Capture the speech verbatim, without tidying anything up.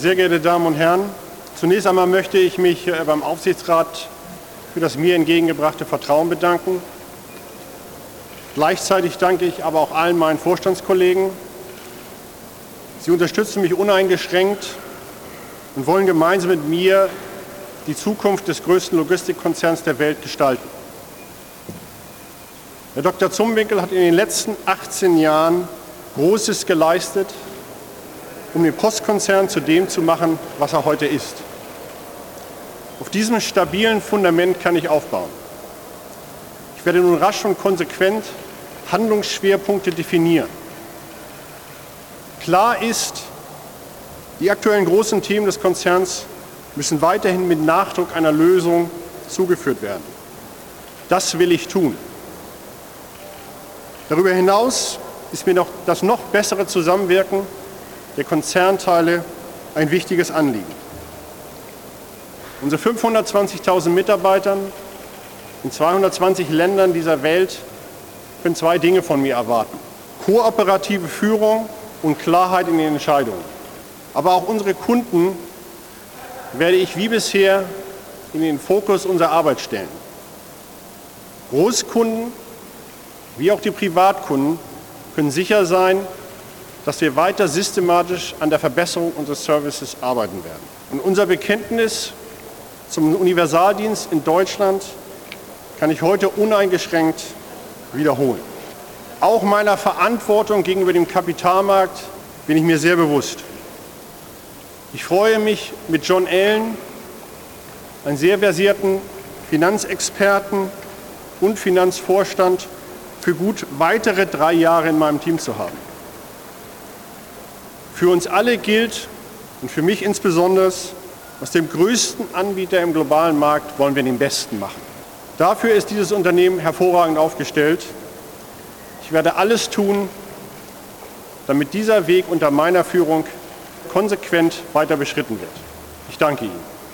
sehr geehrte Damen und Herren, zunächst einmal möchte ich mich beim Aufsichtsrat für das mir entgegengebrachte Vertrauen bedanken. Gleichzeitig danke ich aber auch allen meinen Vorstandskollegen. Sie unterstützen mich uneingeschränkt und wollen gemeinsam mit mir die Zukunft des größten Logistikkonzerns der Welt gestalten. Herr Doktor Zumwinkel hat in den letzten achtzehn Jahren Großes geleistet, um den Postkonzern zu dem zu machen, was er heute ist. Auf diesem stabilen Fundament kann ich aufbauen. Ich werde nun rasch und konsequent Handlungsschwerpunkte definieren. Klar ist, die aktuellen großen Themen des Konzerns müssen weiterhin mit Nachdruck einer Lösung zugeführt werden. Das will ich tun. Darüber hinaus ist mir noch das noch bessere Zusammenwirken der Konzernteile ein wichtiges Anliegen. Unsere fünfhundertzwanzigtausend Mitarbeitern in zweihundertzwanzig Ländern dieser Welt können zwei Dinge von mir erwarten: kooperative Führung und Klarheit in den Entscheidungen. Aber auch unsere Kunden werde ich wie bisher in den Fokus unserer Arbeit stellen. Großkunden wie auch die Privatkunden können sicher sein, dass wir weiter systematisch an der Verbesserung unseres Services arbeiten werden. Und unser Bekenntnis zum Universaldienst in Deutschland kann ich heute uneingeschränkt wiederholen. Auch meiner Verantwortung gegenüber dem Kapitalmarkt bin ich mir sehr bewusst. Ich freue mich, mit John Allen, einem sehr versierten Finanzexperten und Finanzvorstand, für gut weitere drei Jahre in meinem Team zu haben. Für uns alle gilt, und für mich insbesondere, aus dem größten Anbieter im globalen Markt wollen wir den Besten machen. Dafür ist dieses Unternehmen hervorragend aufgestellt. Ich werde alles tun, damit dieser Weg unter meiner Führung konsequent weiter beschritten wird. Ich danke Ihnen.